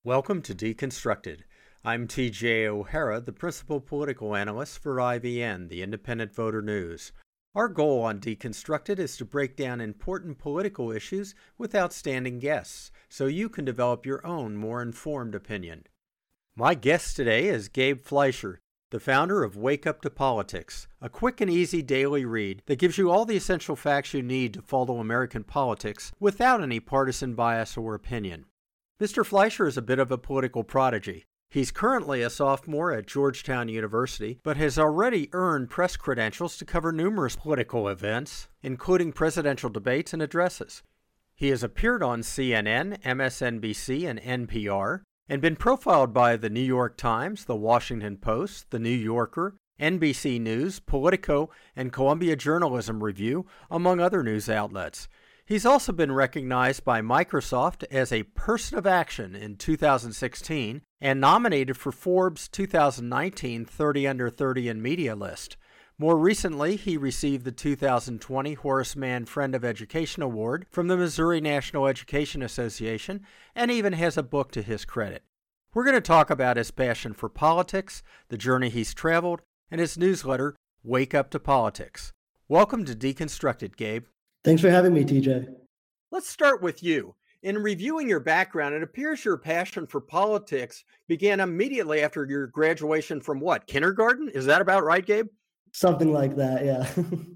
Welcome to Deconstructed. I'm TJ O'Hara, the principal political analyst for IVN, the Independent Voter News. Our goal on Deconstructed is to break down important political issues with outstanding guests, so you can develop your own more informed opinion. My guest today is Gabe Fleischer, the founder of Wake Up to Politics, a quick and easy daily read that gives you all the essential facts you need to follow American politics without any partisan bias or opinion. Mr. Fleischer is a bit of a political prodigy. He's currently a sophomore at Georgetown University, but has already earned press credentials to cover numerous political events, including presidential debates and addresses. He has appeared on CNN, MSNBC, and NPR, and been profiled by the New York Times, the Washington Post, the New Yorker, NBC News, Politico, and Columbia Journalism Review, among other news outlets. He's also been recognized by Microsoft as a Person of Action in 2016 and nominated for Forbes' 2019 30 Under 30 in Media list. More recently, he received the 2020 Horace Mann Friend of Education Award from the Missouri National Education Association and even has a book to his credit. We're going to talk about his passion for politics, the journey he's traveled, and his newsletter, Wake Up to Politics. Welcome to Deconstructed, Gabe. Thanks for having me, TJ. Let's start with you. In reviewing your background, it appears your passion for politics began immediately after your graduation from what, kindergarten? Is that about right, Gabe? Something like that, yeah.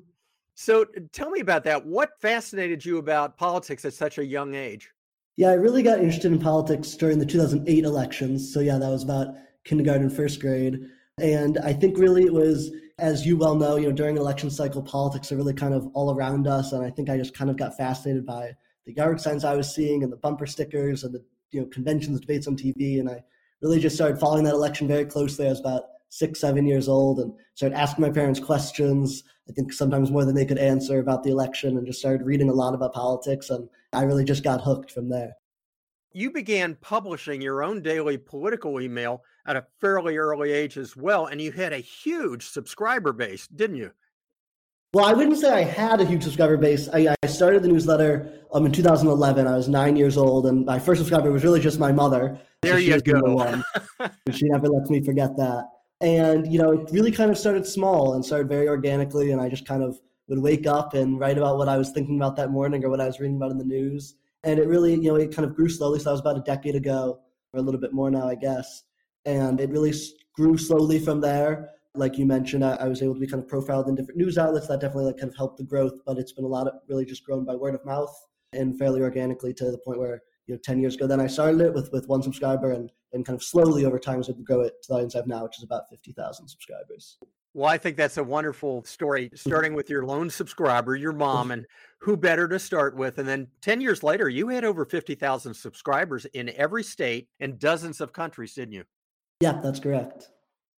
So tell me about that. What fascinated you about politics at such a young age? Yeah, I really got interested in politics during the 2008 elections. So yeah, that was about kindergarten, first grade. And I think really it was, as you well know, during an election cycle, politics are really kind of all around us. And I think I just kind of got fascinated by the yard signs I was seeing and the bumper stickers and the conventions, debates on TV. And I really just started following that election very closely. I was about 6, 7 years old and started asking my parents questions, I think sometimes more than they could answer about the election, and just started reading a lot about politics. And I really just got hooked from there. You began publishing your own daily political email at a fairly early age as well, and you had a huge subscriber base, didn't you? Well, I wouldn't say I had a huge subscriber base. I started the newsletter in 2011. I was 9 years old, and my first subscriber was really just my mother. There you go. She never lets me forget that. And, it really kind of started small and started very organically, and I just kind of would wake up and write about what I was thinking about that morning or what I was reading about in the news. And it really, it kind of grew slowly. So that was about a decade ago, or a little bit more now, I guess. And it really grew slowly from there. Like you mentioned, I was able to be kind of profiled in different news outlets. That definitely kind of helped the growth, but it's been a lot of really just grown by word of mouth and fairly organically to the point where, 10 years ago, then I started it with one subscriber and kind of slowly over time was able to grow it to the audience I have now, which is about 50,000 subscribers. Well, I think that's a wonderful story, starting with your lone subscriber, your mom, and who better to start with. And then 10 years later, you had over 50,000 subscribers in every state and dozens of countries, didn't you? Yeah, that's correct.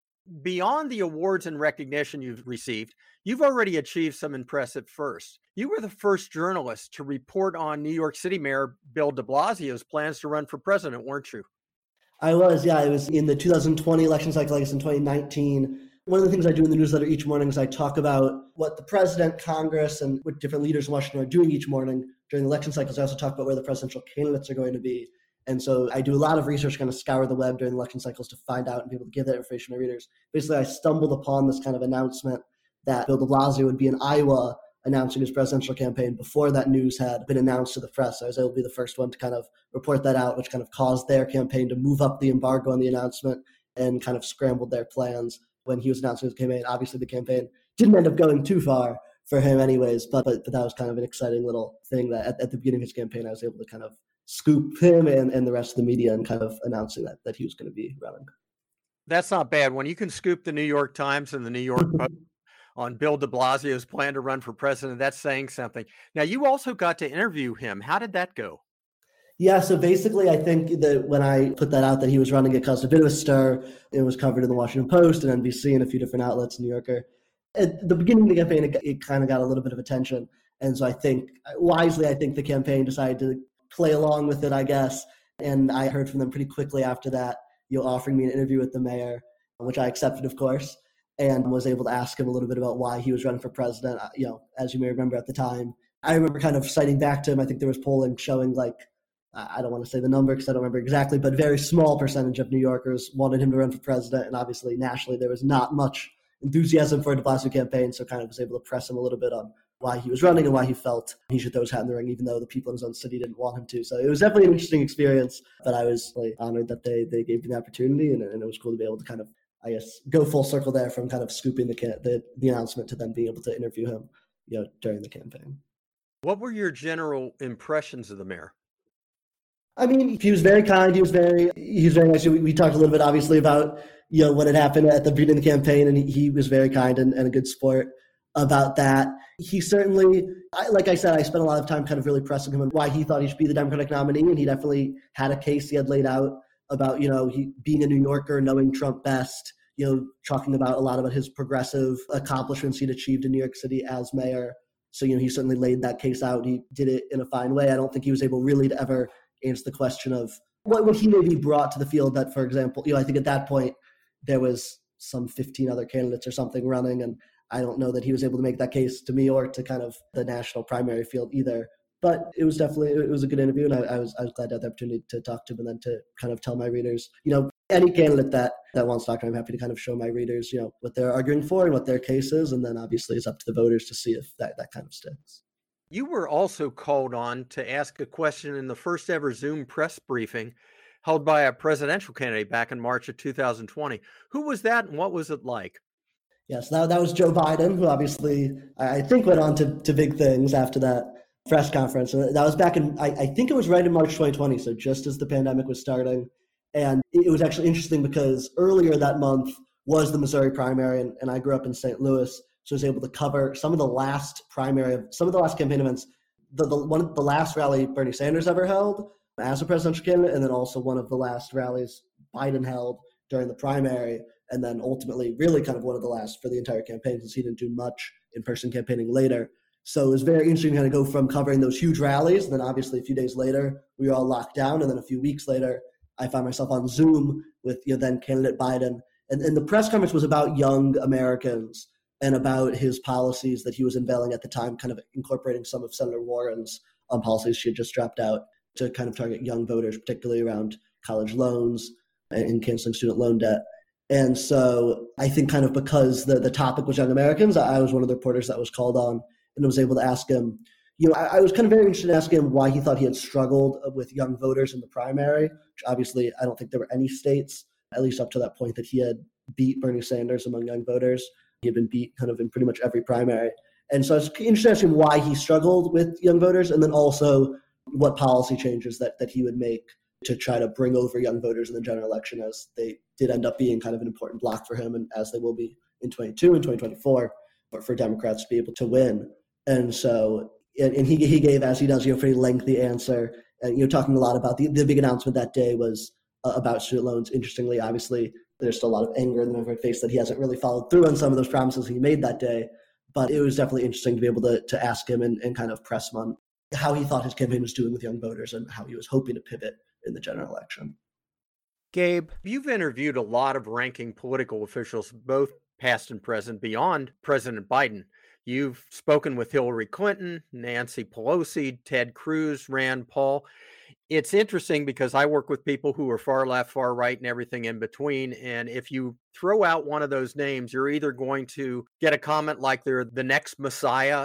Beyond the awards and recognition you've received, you've already achieved some impressive firsts. You were the first journalist to report on New York City Mayor Bill de Blasio's plans to run for president, weren't you? I was, yeah. It was in the 2020 election cycle, I guess in 2019. One of the things I do in the newsletter each morning is I talk about what the president, Congress, and what different leaders in Washington are doing each morning during the election cycles. I also talk about where the presidential candidates are going to be. And so I do a lot of research, kind of scour the web during the election cycles to find out and be able to give that information to readers. Basically, I stumbled upon this kind of announcement that Bill de Blasio would be in Iowa announcing his presidential campaign before that news had been announced to the press. I was able to be the first one to kind of report that out, which kind of caused their campaign to move up the embargo on the announcement and kind of scrambled their plans when he was announcing his campaign. Obviously, the campaign didn't end up going too far for him anyways, but that was kind of an exciting little thing that at the beginning of his campaign, I was able to kind of scoop him and the rest of the media and kind of announcing that he was going to be running. That's not bad. When you can scoop the New York Times and the New York Post on Bill de Blasio's plan to run for president, that's saying something. Now, you also got to interview him. How did that go? Yeah, so basically, I think that when I put that out that he was running, it caused a bit of a stir. It was covered in the Washington Post and NBC and a few different outlets, New Yorker. At the beginning of the campaign, it kind of got a little bit of attention. And so I think, wisely, I think the campaign decided to play along with it, I guess. And I heard from them pretty quickly after that, offering me an interview with the mayor, which I accepted, of course, and was able to ask him a little bit about why he was running for president. As you may remember at the time, I remember kind of citing back to him. I think there was polling showing like I don't want to say the number because I don't remember exactly, but very small percentage of New Yorkers wanted him to run for president. And obviously nationally, there was not much enthusiasm for a de Blasio campaign. So kind of was able to press him a little bit on why he was running and why he felt he should throw his hat in the ring, even though the people in his own city didn't want him to. So it was definitely an interesting experience, but I was really honored that they gave me the opportunity, and it was cool to be able to kind of, I guess, go full circle there from kind of scooping the announcement to then being able to interview him, during the campaign. What were your general impressions of the mayor? I mean, he was very kind. He was very nice. We talked a little bit, obviously, about what had happened at the beginning of the campaign, and he was very kind and a good sport about that. He certainly, like I said, I spent a lot of time kind of really pressing him on why he thought he should be the Democratic nominee, and he definitely had a case he had laid out about he being a New Yorker, knowing Trump best, talking about a lot about his progressive accomplishments he'd achieved in New York City as mayor. So he certainly laid that case out. He did it in a fine way. I don't think he was able really to ever answer the question of what he maybe brought to the field that, for example, I think at that point there was some 15 other candidates or something running, and I don't know that he was able to make that case to me or to kind of the national primary field either. But it was a good interview, and I was glad to have the opportunity to talk to him and then to kind of tell my readers, any candidate that wants to talk to him, I'm happy to kind of show my readers, what they're arguing for and what their case is, and then obviously it's up to the voters to see if that kind of sticks. You were also called on to ask a question in the first ever Zoom press briefing held by a presidential candidate back in March of 2020. Who was that and what was it like? Yes, that was Joe Biden, who obviously I think went on to big things after that press conference. And that was back in, I think it was right in March 2020, so just as the pandemic was starting. And it was actually interesting because earlier that month was the Missouri primary, and I grew up in St. Louis, so I was able to cover some of the last campaign events. The last rally Bernie Sanders ever held as a presidential candidate, and then also one of the last rallies Biden held during the primary, and then ultimately really kind of one of the last for the entire campaign since he didn't do much in-person campaigning later. So it was very interesting to kind of go from covering those huge rallies, and then obviously a few days later, we were all locked down, and then a few weeks later, I found myself on Zoom with then candidate Biden. And the press conference was about young Americans and about his policies that he was unveiling at the time, kind of incorporating some of Senator Warren's policies she had just dropped out to kind of target young voters, particularly around college loans and canceling student loan debt. And so I think kind of because the topic was young Americans, I was one of the reporters that was called on and was able to ask him, I was kind of very interested in asking him why he thought he had struggled with young voters in the primary, which obviously I don't think there were any states, at least up to that point, that he had beat Bernie Sanders among young voters. He had been beat kind of in pretty much every primary. And so I was interested in asking why he struggled with young voters, and then also what policy changes that he would make to try to bring over young voters in the general election, as they did end up being kind of an important block for him, and as they will be in 22 and 2024, but for Democrats to be able to win. And so, and he gave, as he does, a pretty lengthy answer, and talking a lot about the big announcement that day was about student loans. Interestingly, obviously, there's still a lot of anger in the Democratic face that he hasn't really followed through on some of those promises he made that day. But it was definitely interesting to be able to ask him and kind of press him on how he thought his campaign was doing with young voters and how he was hoping to pivot in the general election. Gabe, you've interviewed a lot of ranking political officials, both past and present, beyond President Biden. You've spoken with Hillary Clinton, Nancy Pelosi, Ted Cruz, Rand Paul. It's interesting because I work with people who are far left, far right, and everything in between. And if you throw out one of those names, you're either going to get a comment like they're the next Messiah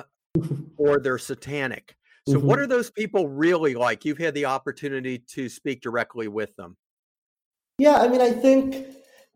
or they're satanic. So what are those people really like? You've had the opportunity to speak directly with them. Yeah, I mean, I think,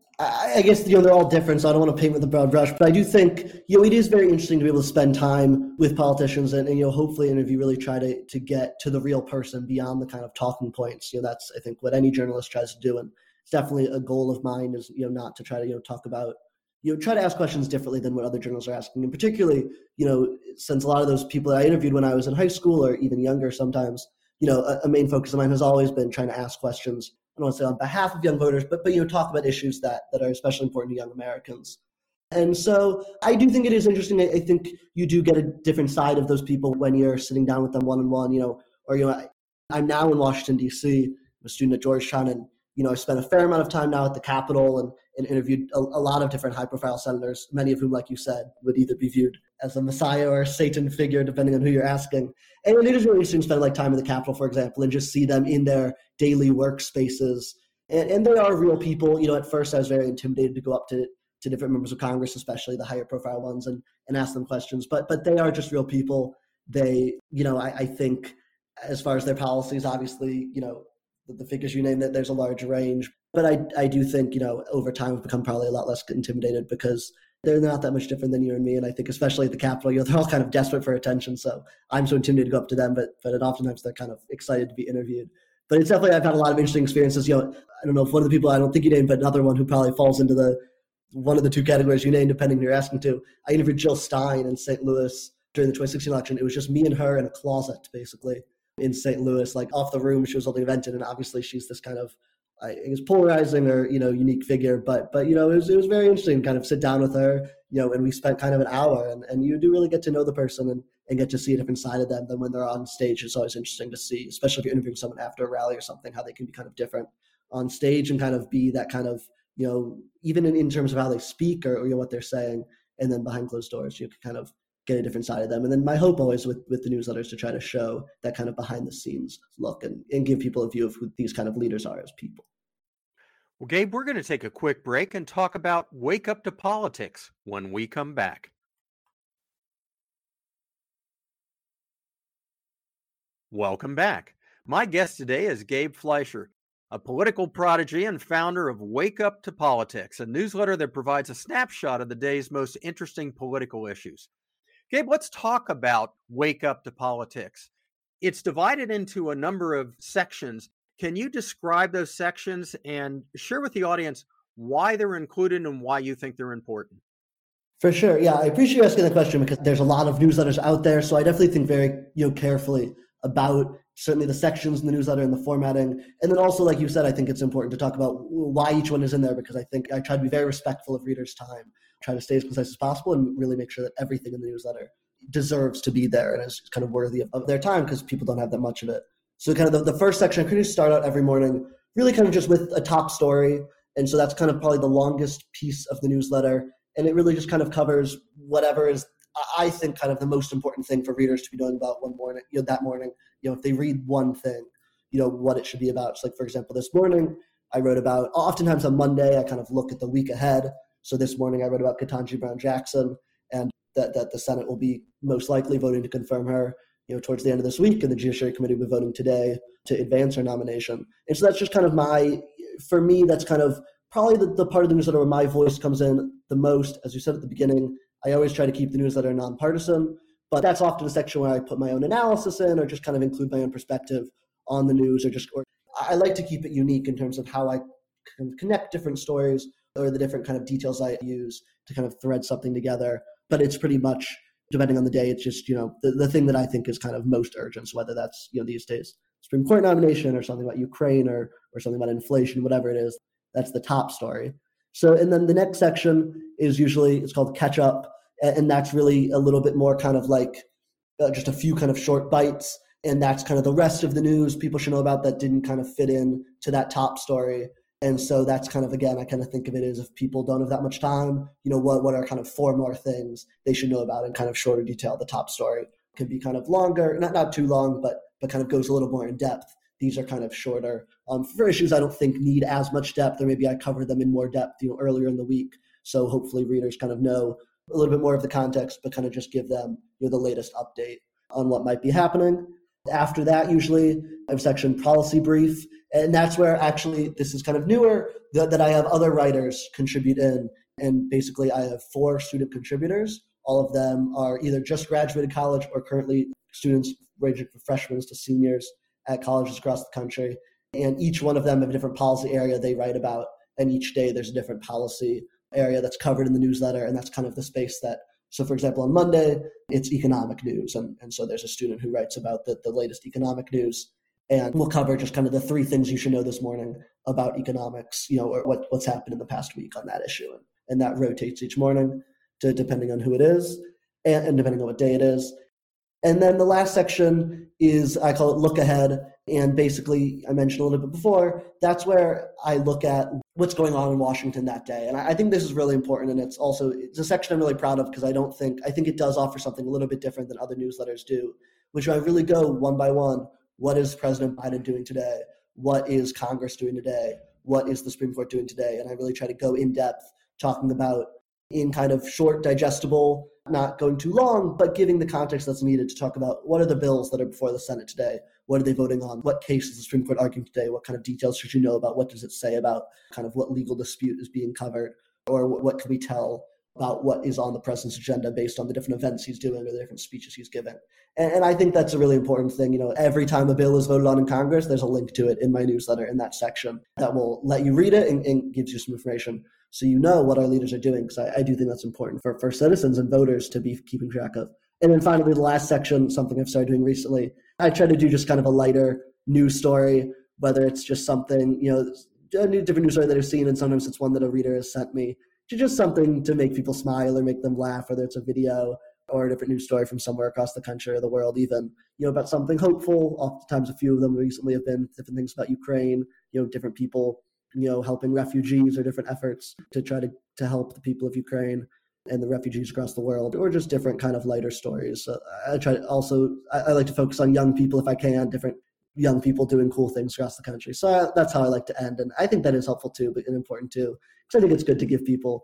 I guess, they're all different, so I don't want to paint with a broad brush, but I do think, it is very interesting to be able to spend time with politicians and hopefully interview, really try to get to the real person beyond the kind of talking points. That's, I think, what any journalist tries to do. And it's definitely a goal of mine is, not to try to, talk about, try to ask questions differently than what other journalists are asking. And particularly, since a lot of those people that I interviewed when I was in high school or even younger sometimes, a main focus of mine has always been trying to ask questions, I don't want to say on behalf of young voters, but talk about issues that are especially important to young Americans. And so I do think it is interesting. I think you do get a different side of those people when you're sitting down with them one-on-one, I'm now in Washington, D.C. I'm a student at Georgetown, and, I spent a fair amount of time now at the Capitol and interviewed a lot of different high-profile senators, many of whom, like you said, would either be viewed as a messiah or a Satan figure, depending on who you're asking. And it is really interesting to spend like time in the Capitol, for example, and just see them in their daily workspaces. And they are real people. At first I was very intimidated to go up to different members of Congress, especially the higher profile ones, and ask them questions. But they are just real people. They, I think as far as their policies, obviously, the figures you named, that there's a large range. But I do think, over time we've become probably a lot less intimidated because they're not that much different than you and me. And I think especially at the Capitol, they're all kind of desperate for attention. So I'm so intimidated to go up to them, but oftentimes they're kind of excited to be interviewed. But it's definitely, I've had a lot of interesting experiences. I don't know if one of the people, I don't think you named, but another one who probably falls into one of the two categories you named, depending who you're asking to. I interviewed Jill Stein in St. Louis during the 2016 election. It was just me and her in a closet, basically, in St. Louis, like off the room. She was holding a event, and obviously she's this kind of, I guess, polarizing or, unique figure. But it was very interesting to kind of sit down with her, and we spent kind of an hour, and you do really get to know the person and get to see a different side of them than when they're on stage. It's always interesting to see, especially if you're interviewing someone after a rally or something, how they can be kind of different on stage and kind of be that kind of, even in terms of how they speak or what they're saying, and then behind closed doors, you can kind of get a different side of them. And then my hope always with the newsletters to try to show that kind of behind the scenes look and give people a view of who these kind of leaders are as people. Well, Gabe, we're going to take a quick break and talk about Wake Up to Politics when we come back. Welcome back. My guest today is Gabe Fleischer, a political prodigy and founder of Wake Up to Politics, a newsletter that provides a snapshot of the day's most interesting political issues. Gabe, let's talk about Wake Up to Politics. It's divided into a number of sections. Can you describe those sections and share with the audience why they're included and why you think they're important? For sure. Yeah, I appreciate you asking the question because there's a lot of newsletters out there. So I definitely think very carefully about certainly the sections in the newsletter and the formatting. And then also, like you said, I think it's important to talk about why each one is in there, because I think I try to be very respectful of readers' time, try to stay as concise as possible, and really make sure that everything in the newsletter deserves to be there and is kind of worthy of their time, because people don't have that much of it. So kind of the first section, I could just start out every morning really kind of just with a top story. And so that's kind of probably the longest piece of the newsletter. And it really just kind of covers whatever is, I think, kind of the most important thing for readers to be knowing about one morning, that morning, if they read one thing, what it should be about. So like, for example, this morning I wrote about, oftentimes on Monday, I kind of look at the week ahead. So this morning I wrote about Ketanji Brown Jackson, and that the Senate will be most likely voting to confirm her, towards the end of this week, and the Judiciary Committee will be voting today to advance her nomination. And so that's just kind of for me, that's kind of probably the part of the newsletter where my voice comes in the most. As you said at the beginning, I always try to keep the newsletter nonpartisan, but that's often a section where I put my own analysis in or just kind of include my own perspective on the news, or I like to keep it unique in terms of how I can connect different stories or the different kind of details I use to kind of thread something together. But it's pretty much, depending on the day, it's just, the thing that I think is kind of most urgent. So whether that's, these days, Supreme Court nomination or something about Ukraine or something about inflation, whatever it is, that's the top story. So, and then the next section is usually, it's called Catch Up. And that's really a little bit more kind of like just a few kind of short bites. And that's kind of the rest of the news people should know about that didn't kind of fit in to that top story. And so that's kind of, again, I kind of think of it as if people don't have that much time, what are kind of 4 more things they should know about in kind of shorter detail. The top story could be kind of longer, not too long, but kind of goes a little more in depth. These are kind of shorter. For issues I don't think need as much depth, or maybe I cover them in more depth, earlier in the week. So hopefully readers kind of know a little bit more of the context, but kind of just give them the latest update on what might be happening. After that, usually I have a section Policy Brief, and that's where actually this is kind of newer, that I have other writers contribute in. And basically I have 4 student contributors. All of them are either just graduated college or currently students ranging from freshmen to seniors at colleges across the country. And each one of them have a different policy area they write about. And each day there's a different policy area that's covered in the newsletter. And that's kind of the space that, so for example, on Monday, it's economic news. And so there's a student who writes about the latest economic news. And we'll cover just kind of the 3 things you should know this morning about economics, or what's happened in the past week on that issue. And that rotates each morning depending on who it is and depending on what day it is. And then the last section is, I call it Look Ahead. And basically, I mentioned a little bit before, that's where I look at what's going on in Washington that day. And I think this is really important. And it's a section I'm really proud of because I think it does offer something a little bit different than other newsletters do, which I really go one by one. What is President Biden doing today? What is Congress doing today? What is the Supreme Court doing today? And I really try to go in depth, talking about in kind of short, digestible, not going too long, but giving the context that's needed to talk about what are the bills that are before the Senate today? What are they voting on? What case is the Supreme Court arguing today? What kind of details should you know about? What does it say about kind of what legal dispute is being covered? Or what can we tell about what is on the president's agenda based on the different events he's doing or the different speeches he's giving? And I think that's a really important thing. Every time a bill is voted on in Congress, there's a link to it in my newsletter in that section that will let you read it and gives you some information so you know what our leaders are doing, because I do think that's important for citizens and voters to be keeping track of. And then finally, the last section, something I've started doing recently, I try to do just kind of a lighter news story, whether it's just something, a new different news story that I've seen, and sometimes it's one that a reader has sent me, to just something to make people smile or make them laugh, whether it's a video or a different news story from somewhere across the country or the world even, about something hopeful. Oftentimes, a few of them recently have been different things about Ukraine, different people, helping refugees or different efforts to try to help the people of Ukraine and the refugees across the world, or just different kind of lighter stories. So I try to also, I like to focus on young people if I can, different young people doing cool things across the country. So that's how I like to end. And I think that is helpful too, but important too, because I think it's good to give people,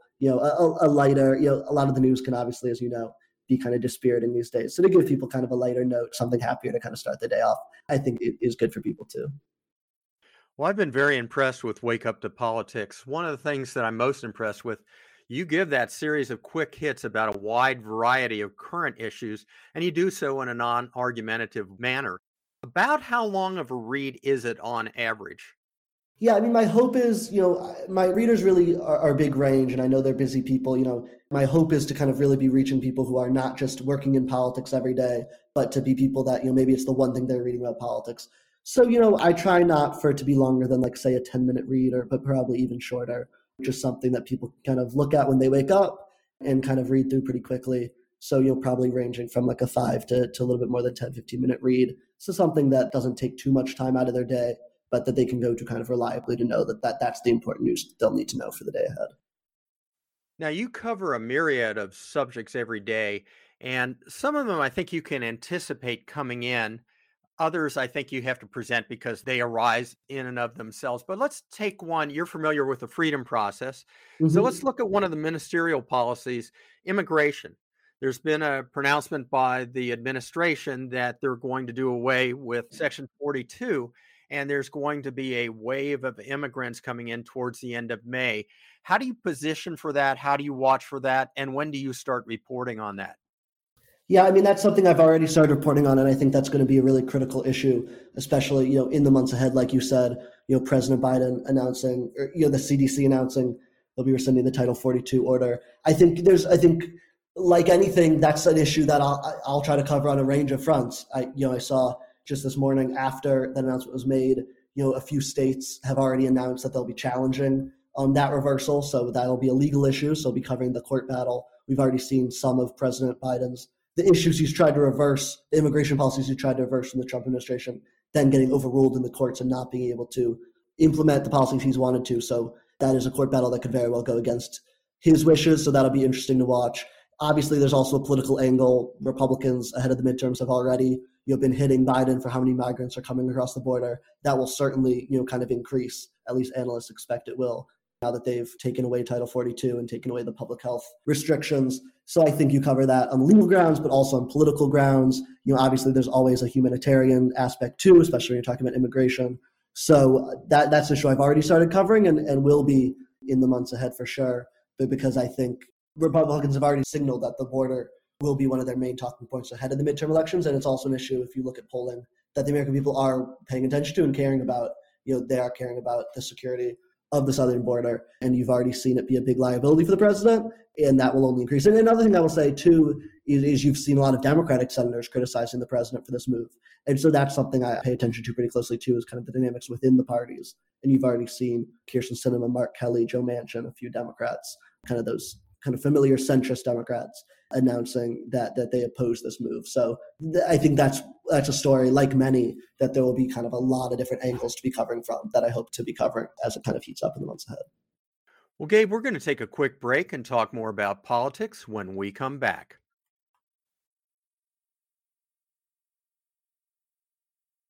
a lighter, a lot of the news can obviously, as you know, be kind of dispiriting these days. So to give people kind of a lighter note, something happier to kind of start the day off, I think it is good for people too. Well, I've been very impressed with Wake Up to Politics. One of the things that I'm most impressed with, you give that series of quick hits about a wide variety of current issues, and you do so in a non-argumentative manner. About how long of a read is it on average? Yeah, I mean, my hope is, my readers really are a big range, and I know they're busy people. My hope is to kind of really be reaching people who are not just working in politics every day, but to be people that, maybe it's the one thing they're reading about politics. So, I try not for it to be longer than, like, say, a 10-minute read, but probably even shorter, just something that people can kind of look at when they wake up and kind of read through pretty quickly. So, probably ranging from like a 5 to a little bit more than 10, 15-minute read. So something that doesn't take too much time out of their day, but that they can go to kind of reliably to know that's the important news they'll need to know for the day ahead. Now, you cover a myriad of subjects every day, and some of them I think you can anticipate coming in. Others, I think you have to present because they arise in and of themselves. But let's take one. You're familiar with the freedom process. So let's Mm-hmm. look at one of the ministerial policies, immigration. There's been a pronouncement by the administration that they're going to do away with Section 42, and there's going to be a wave of immigrants coming in towards the end of May. How do you position for that? How do you watch for that? And when do you start reporting on that? Yeah, I mean, that's something I've already started reporting on, and I think that's going to be a really critical issue, especially, in the months ahead, like you said, President Biden announcing, or, the CDC announcing they'll be rescinding the Title 42 order. I think like anything, that's an issue that I'll try to cover on a range of fronts. I saw just this morning after that announcement was made, a few states have already announced that they'll be challenging that reversal. So that'll be a legal issue. So I'll be covering the court battle. We've already seen some of President Biden's the issues he's tried to reverse, the immigration policies he tried to reverse from the Trump administration, then getting overruled in the courts and not being able to implement the policies he's wanted to. So that is a court battle that could very well go against his wishes. So that'll be interesting to watch. Obviously, there's also a political angle. Republicans ahead of the midterms have already been hitting Biden for how many migrants are coming across the border. That will certainly kind of increase. At least analysts expect it will, now that they've taken away Title 42 and taken away the public health restrictions. So I think you cover that on legal grounds, but also on political grounds. Obviously there's always a humanitarian aspect too, especially when you're talking about immigration. So that's an issue I've already started covering and will be in the months ahead for sure. But because I think Republicans have already signaled that the border will be one of their main talking points ahead of the midterm elections. And it's also an issue, if you look at polling, that the American people are paying attention to and caring about. They are caring about the security of the southern border, and you've already seen it be a big liability for the president, and that will only increase. And another thing I will say too is you've seen a lot of Democratic senators criticizing the president for this move, and so that's something I pay attention to pretty closely too, is kind of the dynamics within the parties. And you've already seen Kirsten Sinema, Mark Kelly, Joe Manchin, a few Democrats, kind of those kind of familiar centrist Democrats, announcing that they oppose this move. So I think that's a story, like many, that there will be kind of a lot of different angles to be covering from, that I hope to be covering as it kind of heats up in the months ahead. Well, Gabe, we're going to take a quick break and talk more about politics when we come back.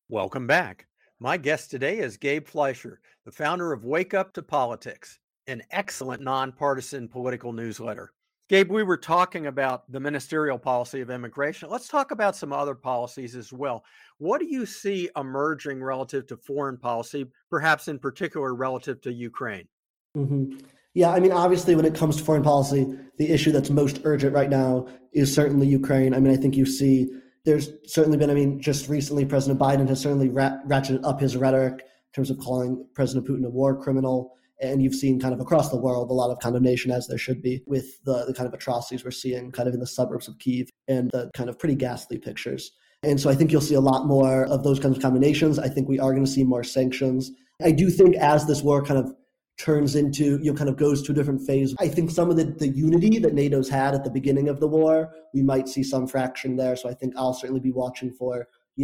Welcome back. My guest today is Gabe Fleischer, the founder of Wake Up to Politics, an excellent nonpartisan political newsletter. Gabe, we were talking about the ministerial policy of immigration. Let's talk about some other policies as well. What do you see emerging relative to foreign policy, perhaps in particular relative to Ukraine? Mm-hmm. Yeah, I mean, obviously, when it comes to foreign policy, the issue that's most urgent right now is certainly Ukraine. I mean, I think you see there's certainly been, I mean, just recently, President Biden has certainly ratcheted up his rhetoric in terms of calling President Putin a war criminal. And you've seen kind of across the world a lot of condemnation, as there should be, with the kind of atrocities we're seeing kind of in the suburbs of Kyiv and the kind of pretty ghastly pictures. And so I think you'll see a lot more of those kinds of condemnations. I think we are going to see more sanctions. I do think as this war kind of turns into, kind of goes to a different phase, I think some of the unity that NATO's had at the beginning of the war, we might see some fraction there. So I think I'll certainly be watching for,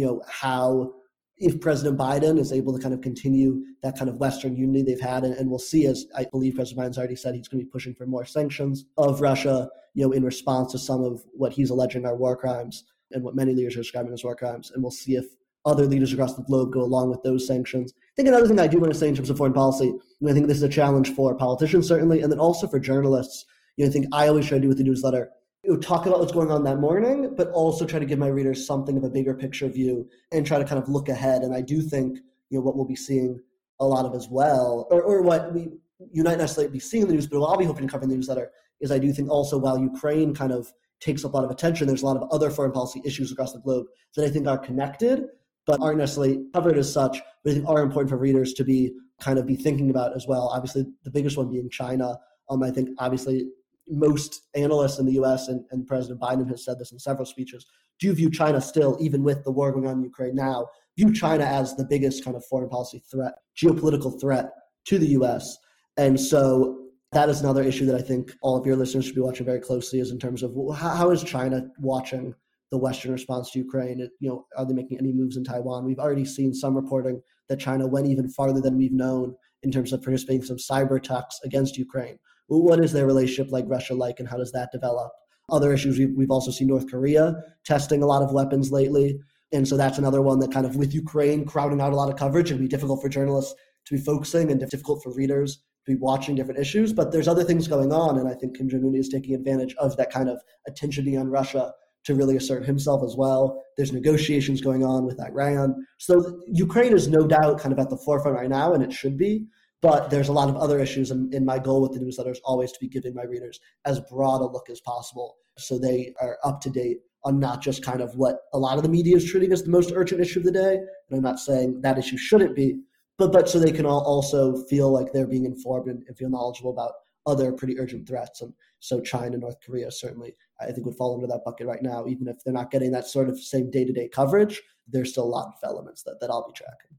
how, if President Biden is able to kind of continue that kind of Western unity they've had, and we'll see, as I believe President Biden's already said, he's going to be pushing for more sanctions of Russia, in response to some of what he's alleging are war crimes and what many leaders are describing as war crimes. And we'll see if other leaders across the globe go along with those sanctions. I think another thing I do want to say in terms of foreign policy, I think this is a challenge for politicians, certainly, and then also for journalists. I think I always try to do with the newsletter, talk about what's going on that morning, but also try to give my readers something of a bigger picture view and try to kind of look ahead. And I do think, what we'll be seeing a lot of as well, or what you might necessarily be seeing in the news, but what I'll be hoping to cover in the newsletter is I do think also while Ukraine kind of takes up a lot of attention, there's a lot of other foreign policy issues across the globe that I think are connected, but aren't necessarily covered as such, but I think are important for readers to be thinking about as well. Obviously, the biggest one being China. I think obviously most analysts in the US, and President Biden has said this in several speeches, do view China still, even with the war going on in Ukraine now, view China as the biggest kind of foreign policy threat, geopolitical threat to the US. And so that is another issue that I think all of your listeners should be watching very closely, is in terms of how is China watching the Western response to Ukraine? Are they making any moves in Taiwan? We've already seen some reporting that China went even farther than we've known in terms of participating in some cyber attacks against Ukraine. Well, what is their relationship like Russia like, and how does that develop? Other issues, we've also seen North Korea testing a lot of weapons lately. And so that's another one that kind of, with Ukraine crowding out a lot of coverage, it'd be difficult for journalists to be focusing and difficult for readers to be watching different issues. But there's other things going on, and I think Kim Jong-un is taking advantage of that kind of attention on Russia to really assert himself as well. There's negotiations going on with Iran. So Ukraine is no doubt kind of at the forefront right now, and it should be. But there's a lot of other issues, and my goal with the newsletter is always to be giving my readers as broad a look as possible, so they are up to date on not just kind of what a lot of the media is treating as the most urgent issue of the day. And I'm not saying that issue shouldn't be, but so they can also feel like they're being informed and feel knowledgeable about other pretty urgent threats. And so China, North Korea certainly, I think, would fall into that bucket right now. Even if they're not getting that sort of same day-to-day coverage, there's still a lot of elements that I'll be tracking.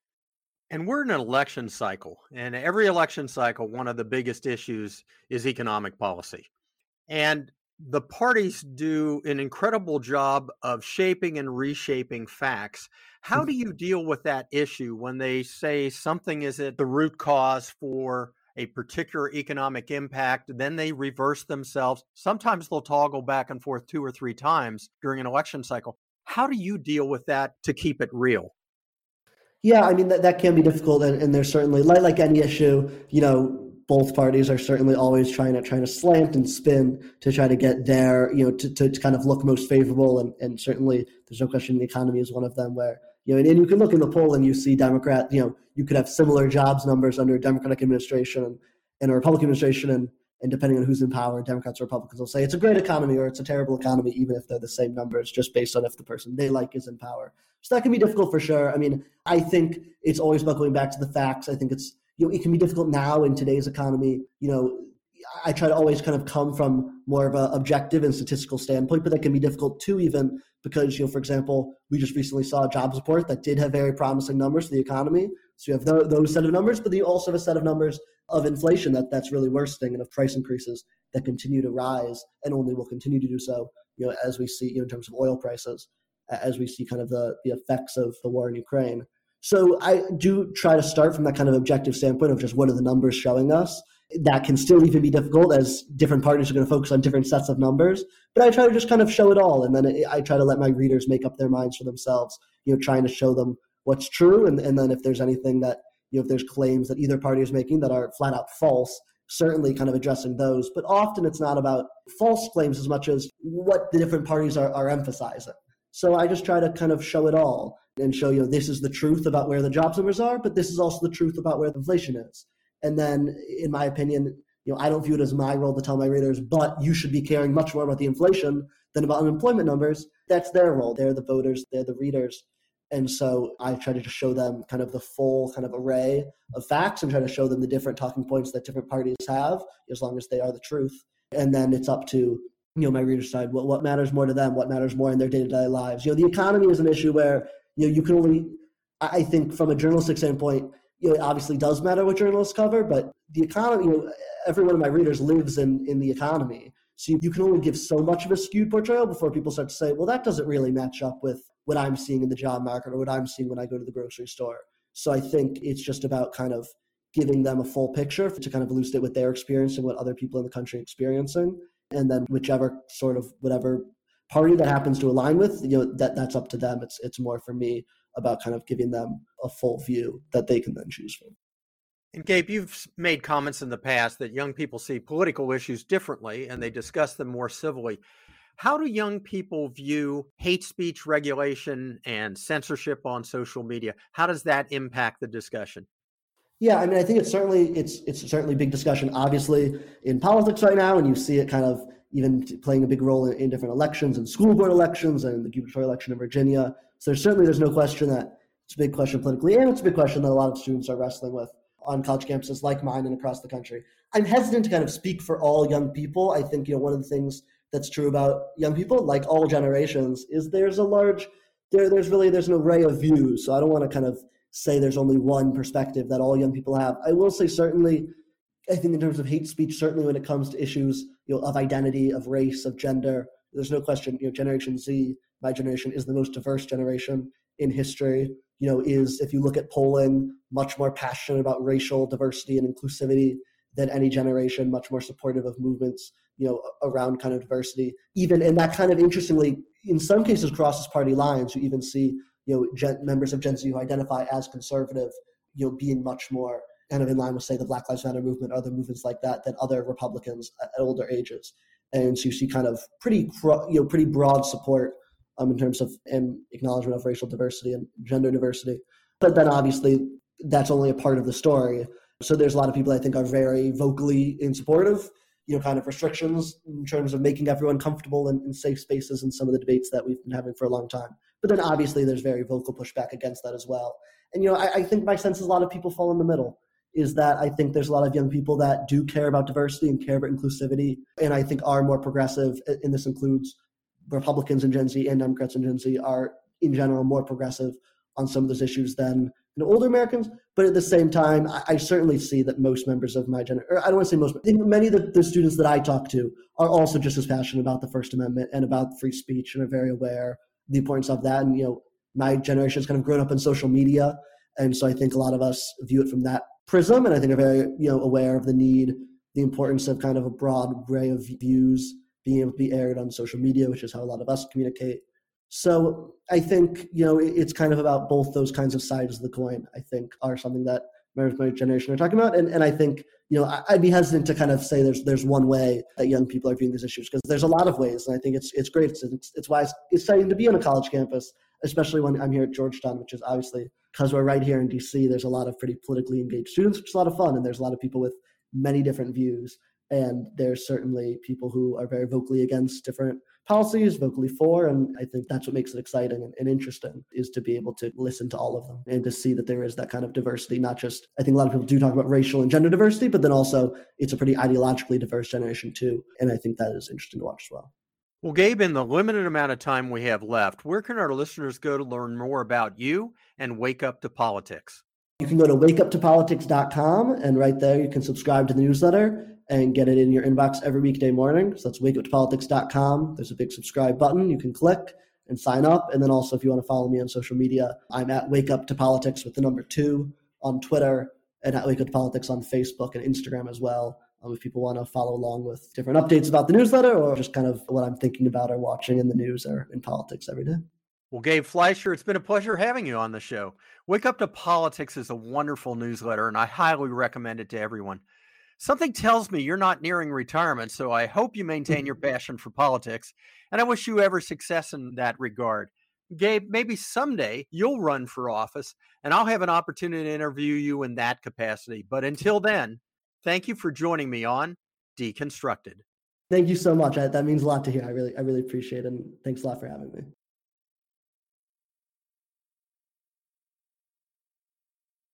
And we're in an election cycle, and every election cycle, one of the biggest issues is economic policy. And the parties do an incredible job of shaping and reshaping facts. How do you deal with that issue when they say something is at the root cause for a particular economic impact, then they reverse themselves? Sometimes they'll toggle back and forth 2 or 3 times during an election cycle. How do you deal with that to keep it real? Yeah, I mean, that can be difficult, and there's certainly, like any issue, both parties are certainly always trying to slant and spin to try to get there, to kind of look most favorable, and certainly there's no question the economy is one of them where, and you can look in the poll and you see Democrat, you could have similar jobs numbers under a Democratic administration and a Republican administration, and depending on who's in power, Democrats or Republicans will say it's a great economy or it's a terrible economy, even if they're the same numbers, just based on if the person they like is in power. So that can be difficult for sure. I mean, I think it's always about going back to the facts. I think it's, it can be difficult now in today's economy. I try to always kind of come from more of an objective and statistical standpoint, but that can be difficult too, even because, for example, we just recently saw a jobs report that did have very promising numbers for the economy. So you have those set of numbers, but you also have a set of numbers of inflation that's really worsening, and of price increases that continue to rise and only will continue to do so, as we see in terms of oil prices, as we see kind of the effects of the war in Ukraine. So I do try to start from that kind of objective standpoint of just what are the numbers showing us. That can still even be difficult, as different parties are going to focus on different sets of numbers. But I try to just kind of show it all, and then I try to let my readers make up their minds for themselves, trying to show them what's true. And then if there's anything that, if there's claims that either party is making that are flat out false, certainly kind of addressing those. But often it's not about false claims as much as what the different parties are emphasizing. So I just try to kind of show it all and show, this is the truth about where the jobs numbers are, but this is also the truth about where the inflation is. And then, in my opinion, I don't view it as my role to tell my readers, but you should be caring much more about the inflation than about unemployment numbers. That's their role. They're the voters, they're the readers. And so I try to just show them kind of the full kind of array of facts and try to show them the different talking points that different parties have, as long as they are the truth. And then it's up to, my readers decide what matters more to them, what matters more in their day-to-day lives. The economy is an issue where, you can only, I think from a journalistic standpoint, it obviously does matter what journalists cover, but the economy, every one of my readers lives in the economy. So you can only give so much of a skewed portrayal before people start to say, well, that doesn't really match up with what I'm seeing in the job market or what I'm seeing when I go to the grocery store. So I think it's just about kind of giving them a full picture to kind of elucidate what they're experiencing, what other people in the country are experiencing. And then whichever sort of whatever party that happens to align with, that's up to them. It's more for me about kind of giving them a full view that they can then choose from. And Gabe, you've made comments in the past that young people see political issues differently and they discuss them more civilly. How do young people view hate speech regulation and censorship on social media? How does that impact the discussion? Yeah, I mean, I think it's certainly a big discussion, obviously, in politics right now, and you see it kind of even playing a big role in different elections and school board elections and the gubernatorial election in Virginia. So there's no question that it's a big question politically, and it's a big question that a lot of students are wrestling with on college campuses like mine and across the country. I'm hesitant to kind of speak for all young people. I think, one of the things that's true about young people, like all generations, is there's an array of views. So I don't want to kind of say there's only one perspective that all young people have. I will say certainly, I think in terms of hate speech, certainly when it comes to issues, of identity, of race, of gender, there's no question, Generation Z, my generation, is the most diverse generation in history. Is, if you look at polling, much more passionate about racial diversity and inclusivity than any generation, much more supportive of movements, around kind of diversity. Even, and that kind of interestingly, in some cases crosses party lines. You even see, members of Gen Z who identify as conservative, being much more kind of in line with, say, the Black Lives Matter movement, other movements like that, than other Republicans at older ages. And so you see kind of pretty broad support in terms of an acknowledgement of racial diversity and gender diversity. But then obviously that's only a part of the story. So there's a lot of people I think are very vocally in support of, kind of restrictions in terms of making everyone comfortable in safe spaces in some of the debates that we've been having for a long time. But then obviously there's very vocal pushback against that as well. And, I think my sense is a lot of people fall in the middle, is that I think there's a lot of young people that do care about diversity and care about inclusivity, and I think are more progressive, and this includes Republicans and Gen Z and Democrats and Gen Z are in general more progressive on some of those issues than older Americans. But at the same time, I certainly see that most members of my generation, or I don't want to say most, I think many of the students that I talk to are also just as passionate about the First Amendment and about free speech and are very aware of the importance of that. And, my generation has kind of grown up in social media. And so I think a lot of us view it from that prism. And I think are very, aware of the importance of kind of a broad array of views being able to be aired on social media, which is how a lot of us communicate. So I think, it's kind of about both those kinds of sides of the coin, I think, are something that members of my generation are talking about. And I think, I'd be hesitant to kind of say there's one way that young people are viewing these issues, because there's a lot of ways. And I think it's great. It's why it's exciting to be on a college campus, especially when I'm here at Georgetown, which is obviously, because we're right here in DC, there's a lot of pretty politically engaged students, which is a lot of fun. And there's a lot of people with many different views. And there's certainly people who are very vocally against different policies, vocally for, and I think that's what makes it exciting and interesting, is to be able to listen to all of them and to see that there is that kind of diversity, not just, I think a lot of people do talk about racial and gender diversity, but then also it's a pretty ideologically diverse generation too. And I think that is interesting to watch as well. Well, Gabe, in the limited amount of time we have left, where can our listeners go to learn more about you and Wake Up to Politics? You can go to wakeuptopolitics.com, and right there you can subscribe to the newsletter and get it in your inbox every weekday morning. So that's wakeuptopolitics.com. There's a big subscribe button you can click and sign up. And then also, if you want to follow me on social media, I'm at Wake Up to Politics with the number 2 on Twitter, and at Wake Up to Politics on Facebook and Instagram as well. If people want to follow along with different updates about the newsletter or just kind of what I'm thinking about or watching in the news or in politics every day. Well, Gabe Fleischer, it's been a pleasure having you on the show. Wake Up to Politics is a wonderful newsletter, and I highly recommend it to everyone. Something tells me you're not nearing retirement, so I hope you maintain your passion for politics, and I wish you every success in that regard. Gabe, maybe someday you'll run for office, and I'll have an opportunity to interview you in that capacity. But until then, thank you for joining me on Deconstructed. Thank you so much. That means a lot to hear. I really appreciate it, and thanks a lot for having me.